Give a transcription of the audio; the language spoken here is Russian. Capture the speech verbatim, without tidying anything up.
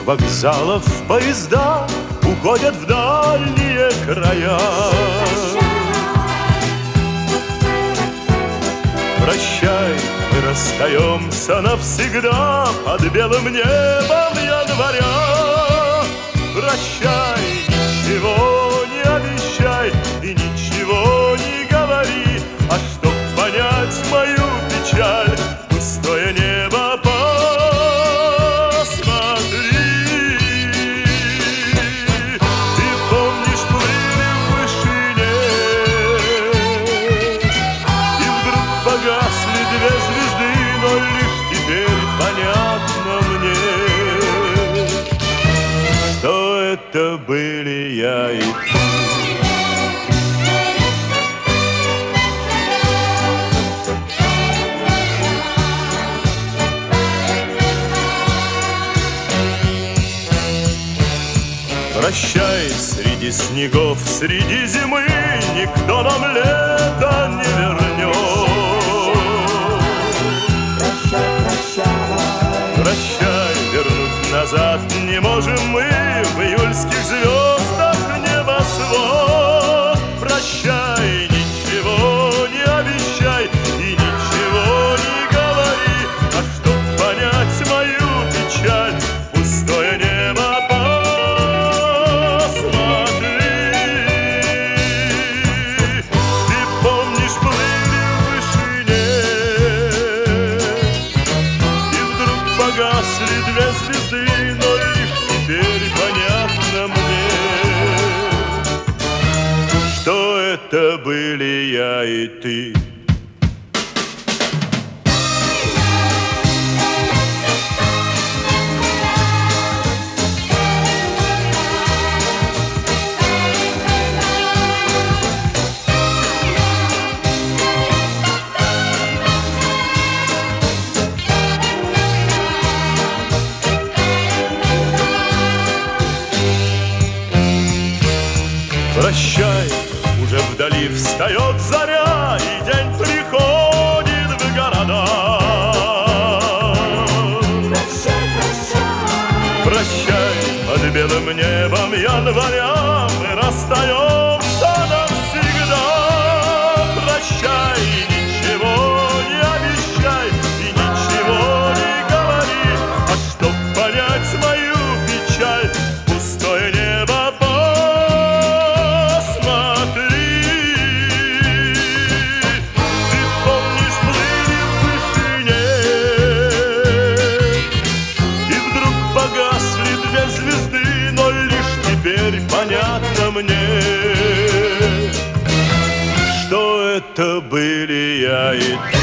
вокзалов поезда уходят в дальние края. Прощай, мы расстаемся навсегда под белым небом января. Прощай, ничего не обещай и ничего не говори, а чтоб понять мою печаль, пустое небо посмотри. Ты помнишь, плыли в вышине, и вдруг погасли две звезды, но лишь теперь понятно мне, что это были я и ты. Прощай, среди снегов, среди зимы никто нам лето не вернет. Прощай, прощай, прощай, вернуть назад не можем мы в июльских звездах небосвод. Прощай, ничего не обещай и ничего не говори, а чтоб понять мою печаль, пустое небо погасли две звезды, но лишь теперь понятно мне, что это были я и ты. Прощай, уже вдали встает заря, и день приходит в города. прощай, прощай, Прощай, под белым небом января мы расстаемся навсегда. Прощай, ничего не обещай и ничего не говори, а чтоб понять мою печаль, пустое небо теперь понятно мне, что это были я и ты.